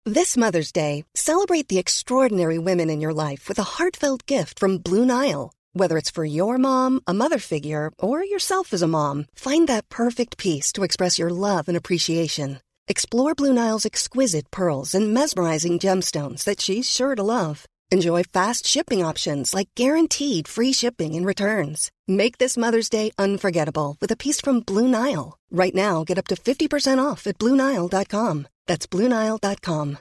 This Mother's Day, celebrate the extraordinary women in your life with a heartfelt gift from Blue Nile. Whether it's for your mom, a mother figure, or yourself as a mom, find that perfect piece to express your love and appreciation. Explore Blue Nile's exquisite pearls and mesmerizing gemstones that she's sure to love. Enjoy fast shipping options like guaranteed free shipping and returns. Make this Mother's Day unforgettable with a piece from Blue Nile. Right now, get up to 50% off at BlueNile.com. That's BlueNile.com.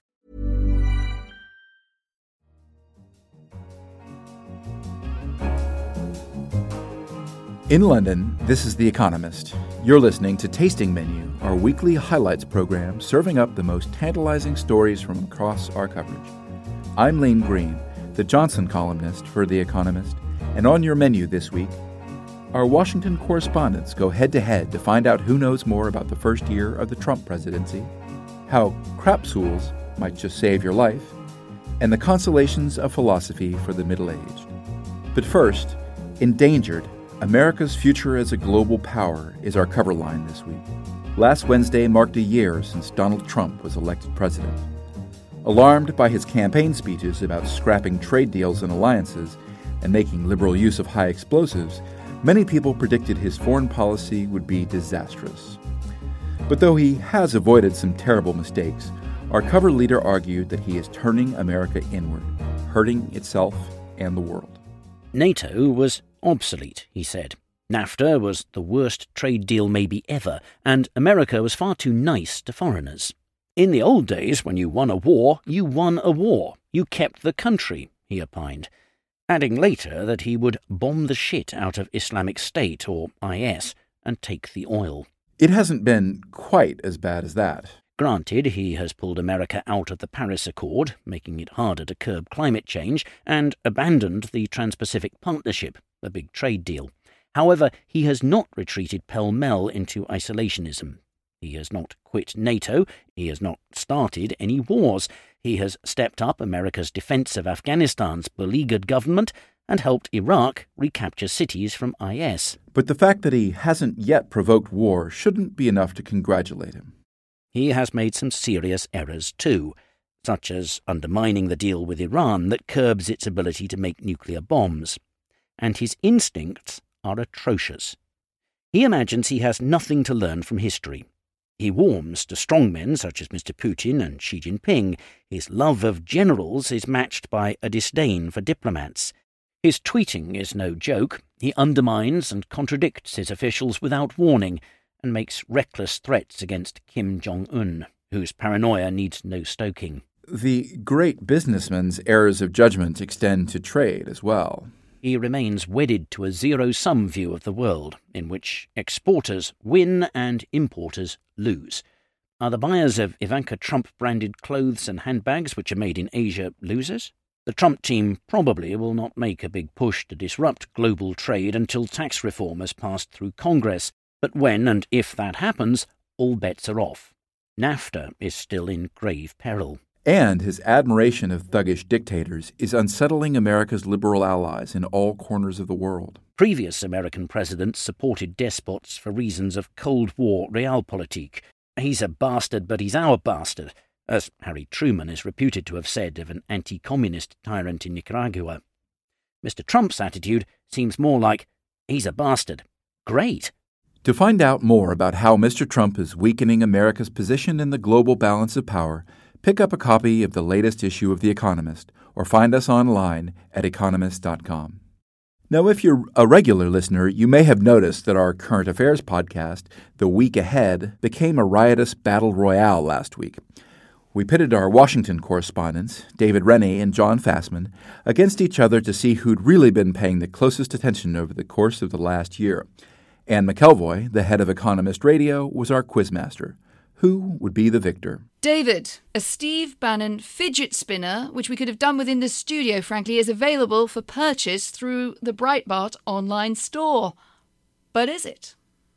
In London, this is The Economist. You're listening to Tasting Menu, our weekly highlights program serving up the most tantalizing stories from across our coverage. I'm Lane Green, the Johnson columnist for The Economist, and on your menu this week, our Washington correspondents go head-to-head to find out who knows more about the first year of the Trump presidency, how crapsules might just save your life, and the consolations of philosophy for the middle-aged. But first, Endangered, America's Future as a Global Power is our cover line this week. Last Wednesday marked a year since Donald Trump was elected president. Alarmed by his campaign speeches about scrapping trade deals and alliances and making liberal use of high explosives, many people predicted his foreign policy would be disastrous. But though he has avoided some terrible mistakes, our cover leader argued that he is turning America inward, hurting itself and the world. NATO was obsolete, he said. NAFTA was the worst trade deal maybe ever, and America was far too nice to foreigners. In the old days, when you won a war, you won a war. You kept the country, he opined, adding later that he would bomb the shit out of Islamic State, or IS, and take the oil. It hasn't been quite as bad as that. Granted, he has pulled America out of the Paris Accord, making it harder to curb climate change, and abandoned the Trans-Pacific Partnership, a big trade deal. However, he has not retreated pell-mell into isolationism. He has not quit NATO, he has not started any wars. He has stepped up America's defense of Afghanistan's beleaguered government and helped Iraq recapture cities from IS. But the fact that he hasn't yet provoked war shouldn't be enough to congratulate him. He has made some serious errors too, such as undermining the deal with Iran that curbs its ability to make nuclear bombs. And his instincts are atrocious. He imagines he has nothing to learn from history. He warms to strongmen such as Mr. Putin and Xi Jinping. His love of generals is matched by a disdain for diplomats. His tweeting is no joke. He undermines and contradicts his officials without warning and makes reckless threats against Kim Jong-un, whose paranoia needs no stoking. The great businessman's errors of judgment extend to trade as well. He remains wedded to a zero-sum view of the world, in which exporters win and importers lose. Are the buyers of Ivanka Trump-branded clothes and handbags which are made in Asia losers? The Trump team probably will not make a big push to disrupt global trade until tax reform has passed through Congress. But when and if that happens, all bets are off. NAFTA is still in grave peril. And his admiration of thuggish dictators is unsettling America's liberal allies in all corners of the world. Previous American presidents supported despots for reasons of Cold War realpolitik. He's a bastard, but he's our bastard, as Harry Truman is reputed to have said of an anti-communist tyrant in Nicaragua. Mr. Trump's attitude seems more like, he's a bastard. Great. To find out more about how Mr. Trump is weakening America's position in the global balance of power, pick up a copy of the latest issue of The Economist or find us online at economist.com. Now, if you're a regular listener, you may have noticed that our current affairs podcast, The Week Ahead, became a riotous battle royale last week. We pitted our Washington correspondents, David Rennie and John Fassman, against each other to see who'd really been paying the closest attention over the course of the last year. Ann McElvoy, the head of Economist Radio, was our quizmaster. Who would be the victor? David, a Steve Bannon fidget spinner, which we could have done within the studio, frankly, is available for purchase through the Breitbart online store. But is it?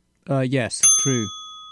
Yes, true.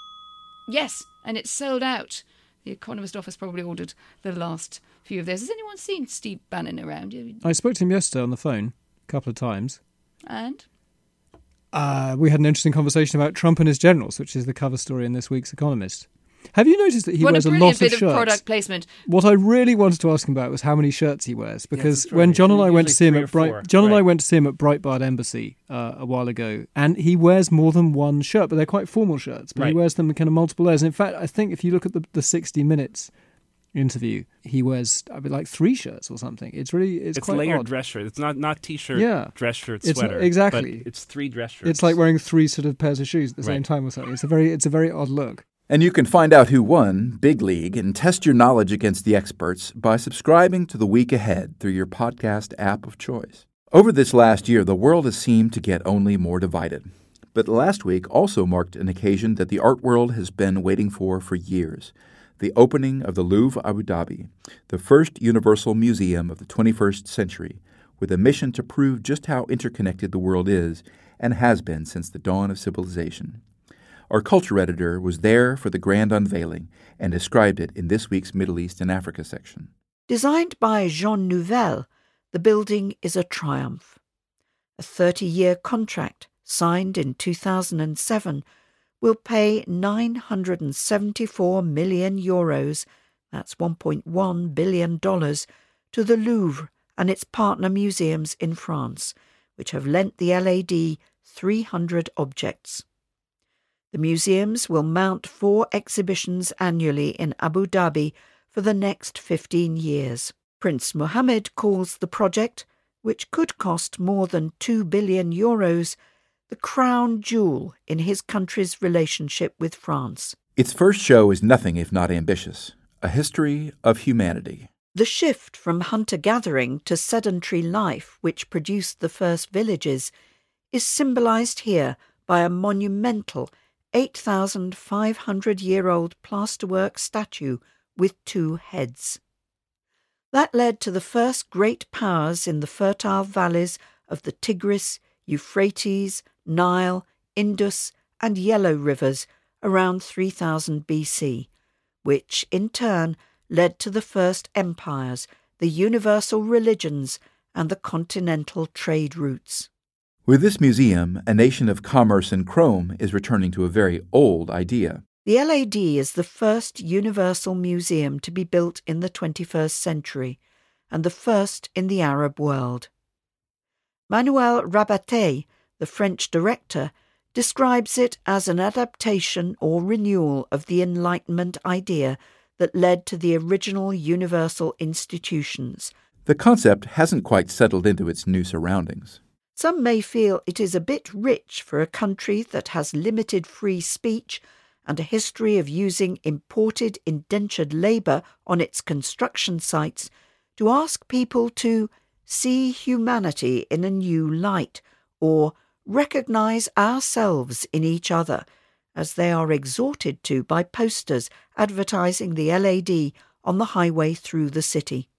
Yes, and it's sold out. The Economist office probably ordered the last few of theirs. Has anyone seen Steve Bannon around? I spoke to him yesterday on the phone a couple of times. And? We had an interesting conversation about Trump and his generals, which is the cover story in this week's Economist. Have you noticed that he what wears a a brilliant lot of bit shirts? of product placement. What I really wanted to ask him about was how many shirts he wears, because that's when right. John and I went to see him Usually at 3 or 4, and I right. went to see him at Breitbart Embassy a while ago, and he wears more than one shirt, but they're quite formal shirts. But he Right. wears them in kind of multiple layers. And in fact, I think if you look at the 60 Minutes interview, he wears like 3 shirts or something. It's quite layered odd. dress shirt. It's not t-shirt, Yeah. dress shirt, It's sweater. exactly. But it's 3 dress shirts. It's like wearing 3 sort of pairs of shoes at the same Right. time or something. It's a very odd look. And you can find out who won Big League and test your knowledge against the experts by subscribing to The Week Ahead through your podcast app of choice. Over this last year, the world has seemed to get only more divided. But last week also marked an occasion that the art world has been waiting for years. The opening of the Louvre Abu Dhabi, the first universal museum of the 21st century, with a mission to prove just how interconnected the world is and has been since the dawn of civilization. Our culture editor was there for the grand unveiling and described it in this week's Middle East and Africa section. Designed by Jean Nouvel, the building is a triumph. A 30-year contract signed in 2007 will pay €974 million, that's $1.1 billion, to the Louvre and its partner museums in France, which have lent the LAD 300 objects. The museums will mount 4 exhibitions annually in Abu Dhabi for the next 15 years. Prince Mohammed calls the project, which could cost more than €2 billion, the crown jewel in his country's relationship with France. Its first show is nothing if not ambitious, a history of humanity. The shift from hunter-gathering to sedentary life, which produced the first villages, is symbolized here by a monumental 8,500-year-old plasterwork statue with 2 heads. That led to the first great powers in the fertile valleys of the Tigris, Euphrates, Nile, Indus, and Yellow rivers around 3000 BC, which in turn led to the first empires, the universal religions, and the continental trade routes. With this museum, a nation of commerce and chrome is returning to a very old idea. The LAD is the first universal museum to be built in the 21st century, and the first in the Arab world. Manuel Rabaté, the French director, describes it as an adaptation or renewal of the Enlightenment idea that led to the original universal institutions. The concept hasn't quite settled into its new surroundings. Some may feel it is a bit rich for a country that has limited free speech and a history of using imported indentured labour on its construction sites to ask people to see humanity in a new light or recognise ourselves in each other, as they are exhorted to by posters advertising the LAD on the highway through the city.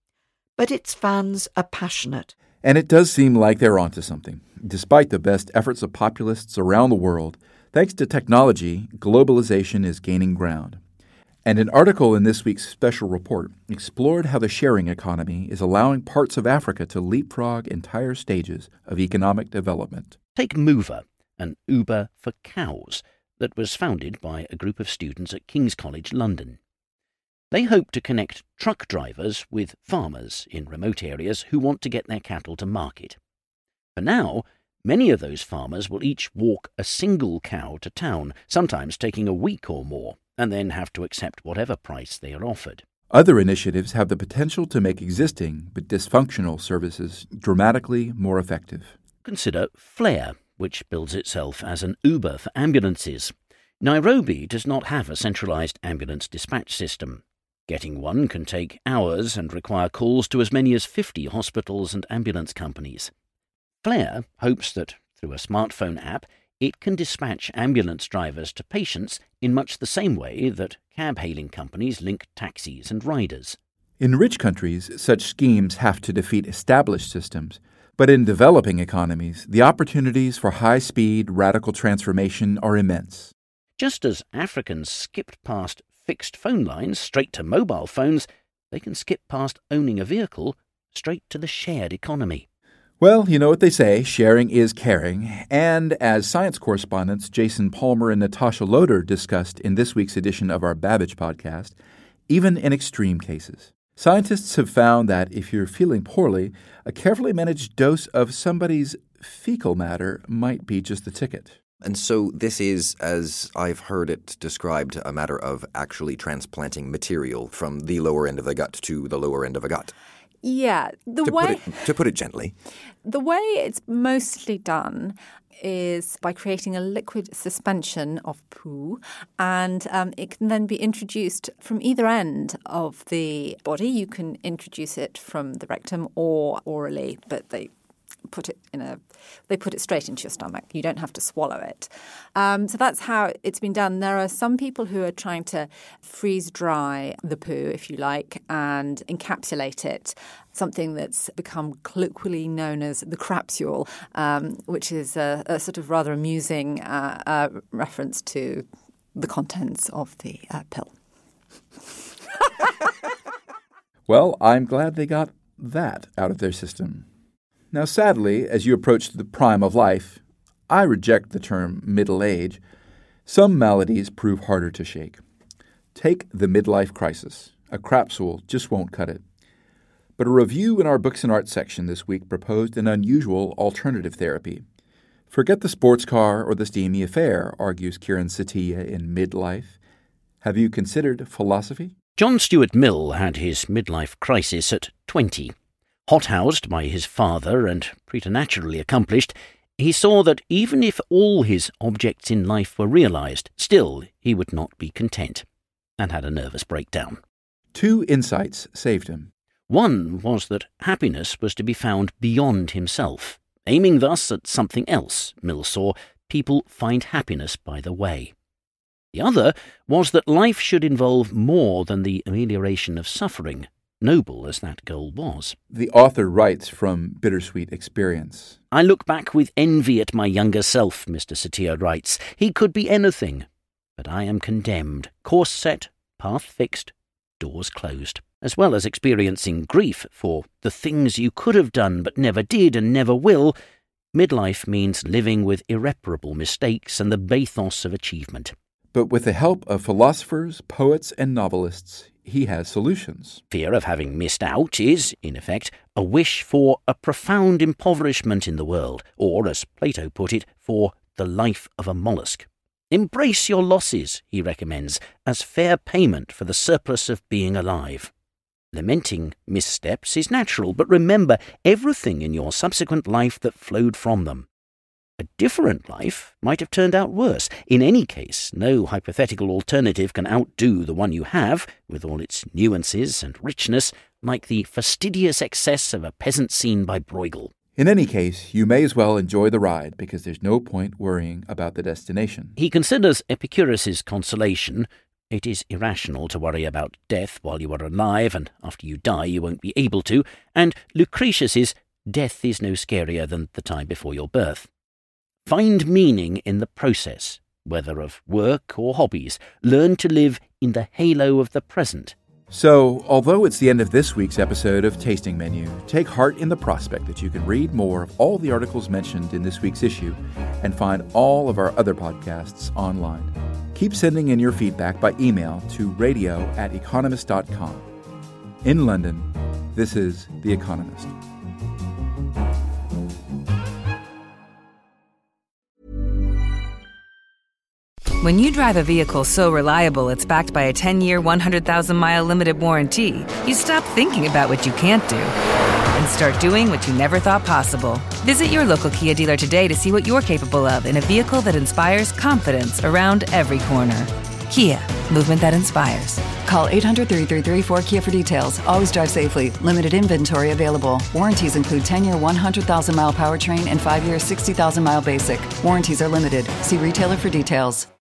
But its fans are passionate. And it does seem like they're onto something. Despite the best efforts of populists around the world, thanks to technology, globalization is gaining ground. And an article in this week's special report explored how the sharing economy is allowing parts of Africa to leapfrog entire stages of economic development. Take Mover, an Uber for cows that was founded by a group of students at King's College London. They hope to connect truck drivers with farmers in remote areas who want to get their cattle to market. For now, many of those farmers will each walk a single cow to town, sometimes taking a week or more, and then have to accept whatever price they are offered. Other initiatives have the potential to make existing but dysfunctional services dramatically more effective. Consider Flare, which bills itself as an Uber for ambulances. Nairobi does not have a centralised ambulance dispatch system. Getting one can take hours and require calls to as many as 50 hospitals and ambulance companies. Flare hopes that, through a smartphone app, it can dispatch ambulance drivers to patients in much the same way that cab-hailing companies link taxis and riders. In rich countries, such schemes have to defeat established systems, but in developing economies, the opportunities for high-speed, radical transformation are immense. Just as Africans skipped past fixed phone lines straight to mobile phones, they can skip past owning a vehicle straight to the shared economy. Well, you know what they say, sharing is caring. And as science correspondents Jason Palmer and Natasha Loder discussed in this week's edition of our Babbage podcast, even in extreme cases, scientists have found that if you're feeling poorly, a carefully managed dose of somebody's fecal matter might be just the ticket. And so this is, as I've heard it described, a matter of actually transplanting material from the lower end of the gut to the lower end of a gut. Yeah. To put it gently. The way it's mostly done is by creating a liquid suspension of poo, and it can then be introduced from either end of the body. You can introduce it from the rectum or orally, but they put it straight into your stomach. You don't have to swallow it. So that's how it's been done. There are some people who are trying to freeze dry the poo, if you like, and encapsulate it, something that's become colloquially known as the crapsule, which is a sort of rather amusing reference to the contents of the pill. Well, I'm glad they got that out of their system. Now, sadly, as you approach the prime of life, I reject the term middle age. Some maladies prove harder to shake. Take the midlife crisis. A crapsule just won't cut it. But a review in our Books and Art section this week proposed an unusual alternative therapy. Forget the sports car or the steamy affair, argues Kiran Setia in Midlife. Have you considered philosophy? John Stuart Mill had his midlife crisis at 20. Hot-housed by his father and preternaturally accomplished, he saw that even if all his objects in life were realised, still he would not be content, and had a nervous breakdown. 2 insights saved him. One was that happiness was to be found beyond himself. Aiming thus at something else, Mill saw people find happiness by the way. The other was that life should involve more than the amelioration of suffering, noble as that goal was. The author writes from bittersweet experience. I look back with envy at my younger self, Mr. Setia writes. He could be anything, but I am condemned, course set, path fixed, doors closed. As well as experiencing grief for the things you could have done but never did and never will, midlife means living with irreparable mistakes and the bathos of achievement. But with the help of philosophers, poets, and novelists, he has solutions. Fear of having missed out is, in effect, a wish for a profound impoverishment in the world, or, as Plato put it, for the life of a mollusk. Embrace your losses, he recommends, as fair payment for the surplus of being alive. Lamenting missteps is natural, but remember everything in your subsequent life that flowed from them. A different life might have turned out worse. In any case, no hypothetical alternative can outdo the one you have, with all its nuances and richness, like the fastidious excess of a peasant scene by Bruegel. In any case, you may as well enjoy the ride, because there's no point worrying about the destination. He considers Epicurus's consolation. It is irrational to worry about death while you are alive, and after you die you won't be able to, and Lucretius's death is no scarier than the time before your birth. Find meaning in the process, whether of work or hobbies. Learn to live in the halo of the present. So, although it's the end of this week's episode of Tasting Menu, take heart in the prospect that you can read more of all the articles mentioned in this week's issue and find all of our other podcasts online. Keep sending in your feedback by email to radio@economist.com. In London, this is The Economist. When you drive a vehicle so reliable it's backed by a 10-year, 100,000-mile limited warranty, you stop thinking about what you can't do and start doing what you never thought possible. Visit your local Kia dealer today to see what you're capable of in a vehicle that inspires confidence around every corner. Kia, movement that inspires. Call 800-333-4KIA for details. Always drive safely. Limited inventory available. Warranties include 10-year 100,000-mile powertrain and 5-year 60,000-mile basic. Warranties are limited. See retailer for details.